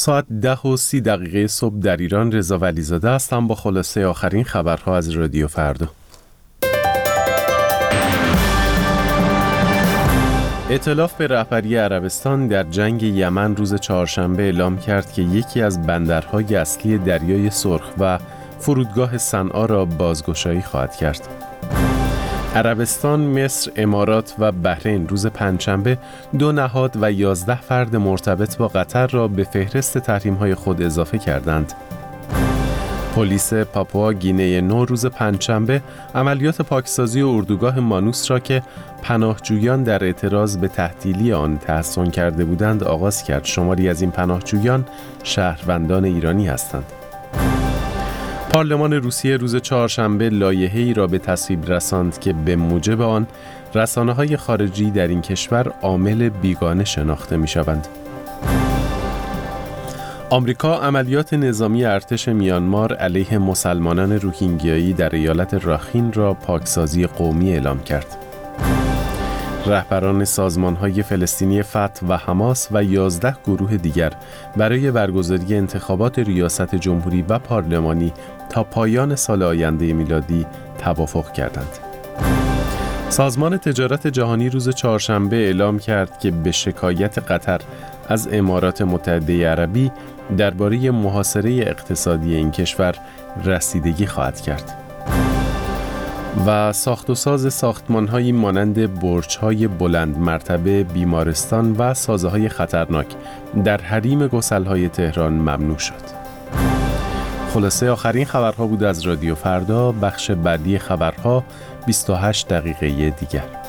ساعت 10:30 صبح در ایران. رضا ولیزاده هستم با خلاصه آخرین خبرها از رادیو فردا. ائتلاف به رهبری عربستان در جنگ یمن روز چهارشنبه اعلام کرد که یکی از بندرهای اصلی دریای سرخ و فرودگاه صنعا را بازگشایی خواهد کرد. عربستان، مصر، امارات و بحرین روز پنجشنبه 2 نهاد و 11 فرد مرتبط با قطر را به فهرست تحریم‌های خود اضافه کردند. پلیس پاپوا گینه نو روز پنجشنبه عملیات پاکسازی اردوگاه مانوس را که پناهجویان در اعتراض به تعطیلی آن تحصن کرده بودند آغاز کرد. شماری از این پناهجویان شهروندان ایرانی هستند. پارلمان روسیه روز چهارشنبه لایحه‌ای را به تصویب رساند که به موجب آن رسانه‌های خارجی در این کشور عامل بیگانه شناخته می‌شوند. آمریکا عملیات نظامی ارتش میانمار علیه مسلمانان روهینگیایی در ایالت راخین را پاکسازی قومی اعلام کرد. رهبران سازمان‌های فلسطینی فتح و حماس و 11 گروه دیگر برای برگزاری انتخابات ریاست جمهوری و پارلمانی تا پایان سال آینده میلادی توافق کردند. سازمان تجارت جهانی روز چهارشنبه اعلام کرد که به شکایت قطر از امارات متحده عربی درباره محاصره اقتصادی این کشور رسیدگی خواهد کرد. و ساخت و ساز ساختمان‌هایی مانند برج‌های بلند مرتبه، بیمارستان و سازه‌های خطرناک در حریم گسل‌های تهران ممنوع شد. خلاصه آخرین خبرها بود از رادیو فردا. بخش بعدی خبرها 28 دقیقه دیگر.